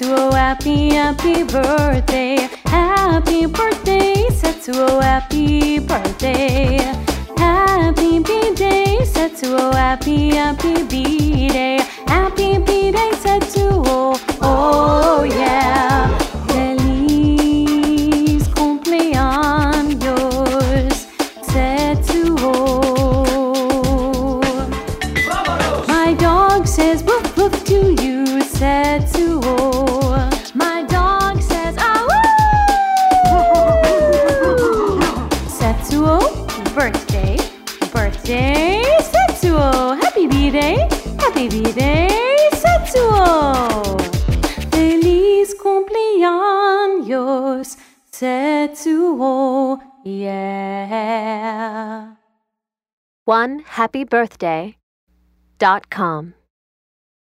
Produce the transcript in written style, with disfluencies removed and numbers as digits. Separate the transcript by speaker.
Speaker 1: Setsuo, happy, happy birthday. Happy birthday, Setsuo, happy birthday. Happy B-Day, Setsuo, happy, happy B-Day. Happy B-Day, Setsuo, oh yeah. Feliz cumpleaños, Setsuo. My dog says woof woof to you, Setsuo. My dog says ah woo. Setsuo, birthday, birthday, Setsuo. Happy B-Day, happy B-Day, Setsuo. Feliz cumpleaños, Setsuo, yeah.
Speaker 2: OneHappyBirthday.com